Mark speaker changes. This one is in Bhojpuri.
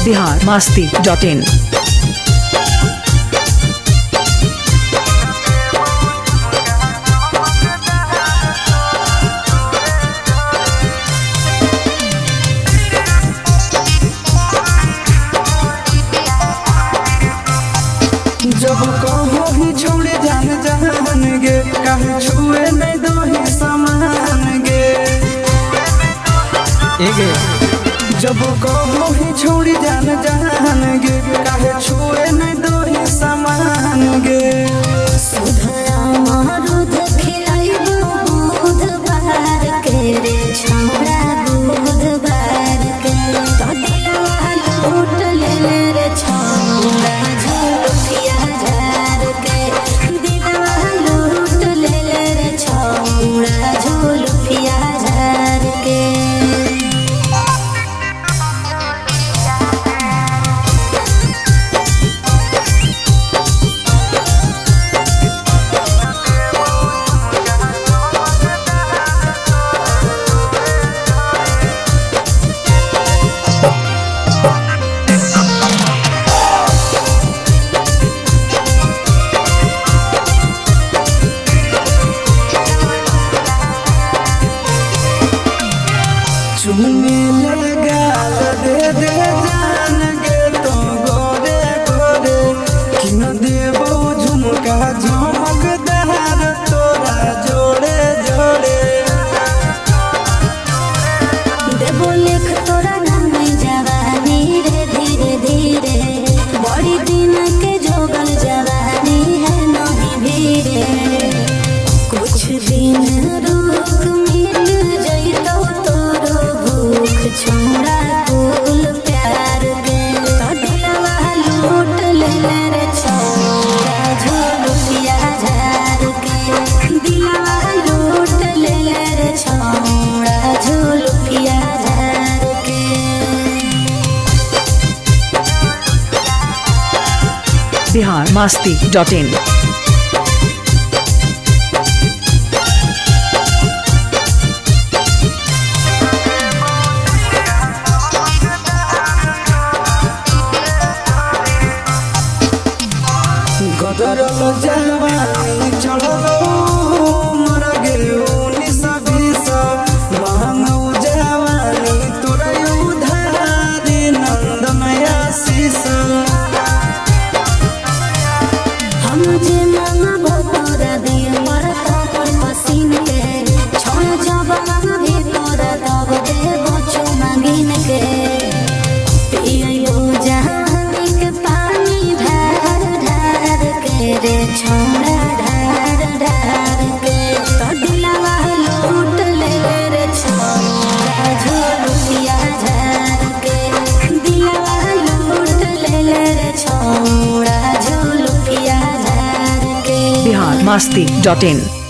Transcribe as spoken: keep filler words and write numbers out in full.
Speaker 1: Bihar Masti dot in.
Speaker 2: जब कहो ही छोड़े जान जहान गे कहीं छुए नहीं दो ही समान गे एगे जब कहो ही छोड़े जान जहान गे कहीं छुए नहीं दो ही समान गे
Speaker 3: सुधरा मारुद खिलाइबो बुधवार के रे छौड़ा बुधवार के तो दिलवा लूट ले रे छौड़ा झुलुकिया झार के दिलवा लूट ले रे छौड़ा झुलुकिया झार के
Speaker 2: चुने लगाल दे दे जान गे तो गोरे गोरे किन देबो झुमका झमकदार तोरा जोड़े जोड़े
Speaker 3: देबो लेख तोरा नाम जवानी रे धीरे धीरे बड़ी दिन के जोगल जवानी है नहीं भीरे कुछ दिन रुक मिल जइतो तोरो भूख छोड़ा कुल प्यार के तो दिलवा लूट ले रे छौड़ा झुलुकिया झार के दिलवा लूट ले रे छौड़ा झुलुकिया झार के
Speaker 1: बिहार मस्ती डॉट इन।
Speaker 2: गदरल जवानी चढ़लो मर गेलो उन्नीस बीस महंगो जवानी तोरा उधारी नंदन आशीष
Speaker 3: हम जे मांगबो तोरा दिल मर तोर पसीन के छोड़ जब भी तोरा दब देबो चुमागिन के पियो जहानी के पानी ढार ढार के रे छोड़ा ढार ढार के तो दिलवा लूट ले रे छोड़ा झुलुकिया झार के दिलवा लूट ले रे छोड़ा झुलुकिया झार के
Speaker 1: बिहार मस्ती डॉट इन।